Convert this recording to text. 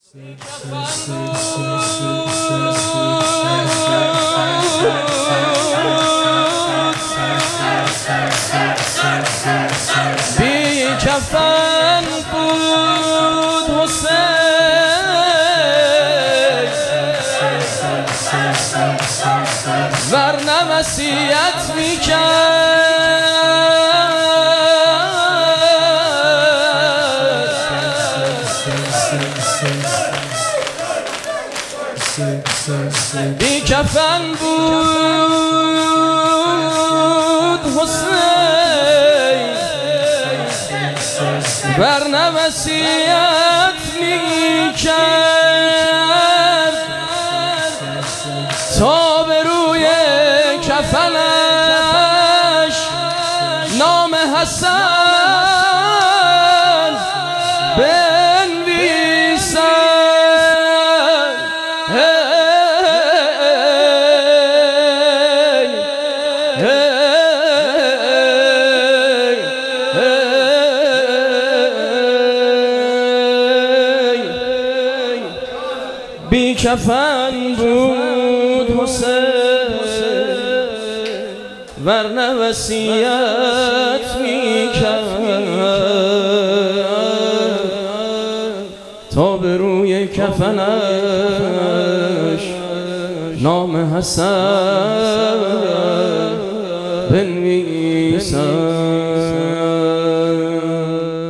بی کفن بود حسین، ورنه وصیت میکرد. بی کفن بود حسین، ورنه وصیت میکرد. تا به روی کفنش نام حسن بنویسد. بی کفن بود حسین، ورنه وصیت میکرد. تا به روی کفنش نام حسن بنویسد.